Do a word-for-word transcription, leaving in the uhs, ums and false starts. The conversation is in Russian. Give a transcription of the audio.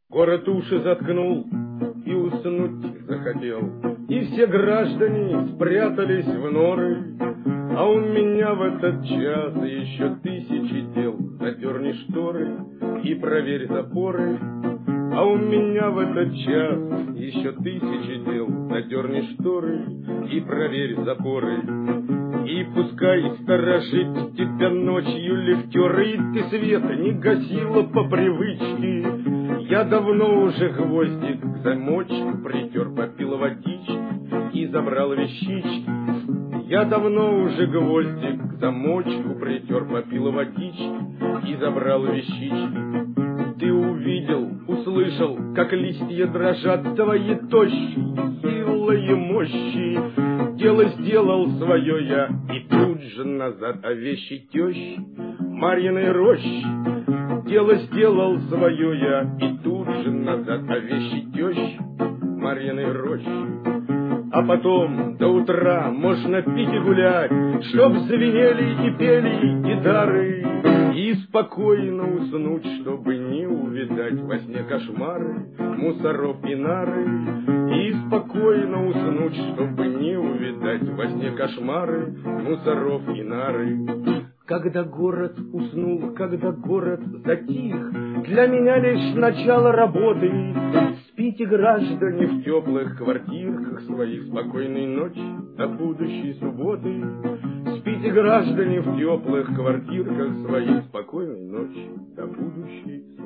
Город уши заткнул и уснуть захотел, и все граждане спрятались в норы, а у меня в этот час еще тысячи дел. Задерни шторы и проверь запоры, а у меня в этот час еще тысячи дел. Задерни шторы и проверь запоры. И пускай сторожит тебя ночью лифтер, и ты света не гасила по привычке. Я давно уже гвоздик к замочку притер, попил водички и забрал вещички. Я давно уже гвоздик к замочку притер, попил водички и забрал вещички. Ты увидел, услышал, как листья дрожат твои тощие, силые мощи. Дело сделал свое я, и тут же назад, а вещи тещи Марьиной рощи. Дело сделал свое я, и тут же назад, а вещи тещи Марьиной рощи. А потом до утра можно пить и гулять, чтоб звенели и пели гитары, и спокойно уснуть, чтобы не увидать во сне кошмары мусоров и нары. И спокойно уснуть, чтобы не увидать во сне кошмары мусоров и нары. Когда город уснул, когда город затих, для меня лишь начало работы. Спите, граждане, в теплых квартирках своих, спокойной ночи до будущей субботы. Спите, граждане, в теплых квартирках своих, спокойной ночи до будущей